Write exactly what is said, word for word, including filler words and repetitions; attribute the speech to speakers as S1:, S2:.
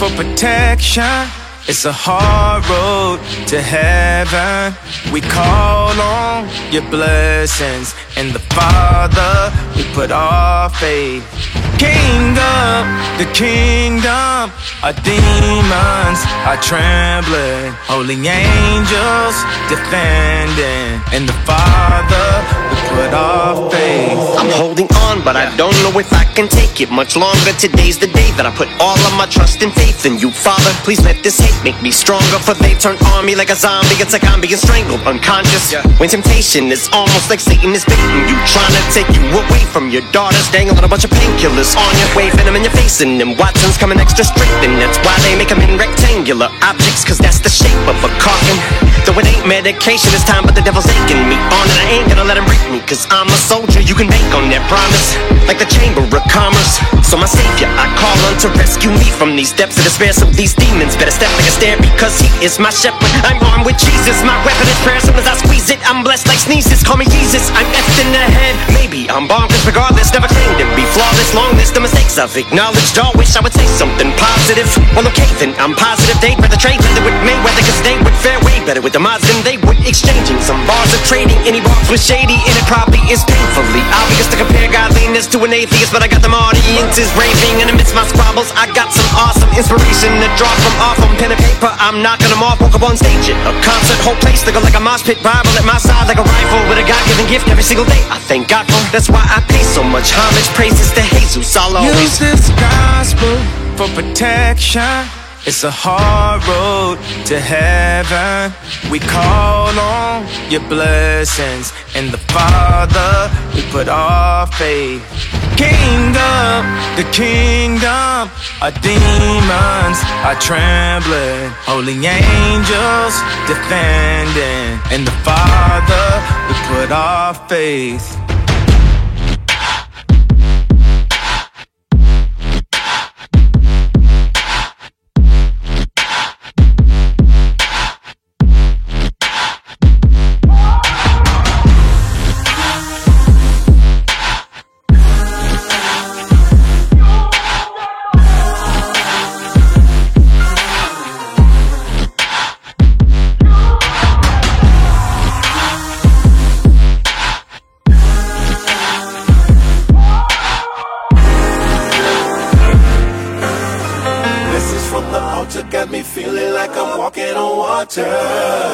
S1: for protection. It's a hard road to heaven. We call on your blessings. In the Father, we put our faith. King of the kingdom, our demons are trembling. Holy angels defending. In the Father, we put our faith.
S2: I'm holding on, but I don't know if I can take it much longer. Today's the day that I put all of my trust and faith in you, Father. Please let this hate make me stronger, for they turn on me like a zombie. It's like I'm being strangled, unconscious. Yeah. When temptation is almost like Satan is baiting you, trying to take you away from your daughters, dangling a bunch of painkillers on you, waving them in your face, and them Watsons coming extra straight, and that's why they make them in rectangular objects, cause that's the shape of a coffin. Though it ain't medication this time, but the devil's aching me on, and I ain't gonna let him break me, cause I'm a soldier, you can bank on that promise, like the Chamber of Commerce. So my savior, I call on to rescue me from these depths of despair, so these demons better step like a stair, because he is my shepherd. I'm armed with Jesus, my weapon is prayer, so as I squeeze it, I'm blessed like sneezes. Call me Jesus, I'm effed in the head. Maybe I'm bonkers, regardless, never claimed to be flawless. Long list of mistakes I've acknowledged, all wish I would say something positive. Well, okay, then I'm positive they'd rather trade leather with Mayweather, cause they would fare way better with the mods than they would exchanging some bars of trading. Any box was shady, and it probably is painfully obvious to compare godliness to an atheist, but I got them audiences raving, and amidst my squabbles, I got some awesome inspiration to draw from off on pen and paper. I'm knocking them off, woke up on stage at a concert, whole place looking like a mosh pit, Bible at my side like a rifle with a God-given gift every single day. I thank God for, that's why I pay so much homage, praises to Jesus. I'll always
S1: use this gospel for protection. It's a hard road to heaven. We call on your blessings. In the Father, we put our faith. King of the kingdom, our demons are trembling. Holy angels defending. In the Father, we put our faith.
S3: Got me feeling like I'm walking on water.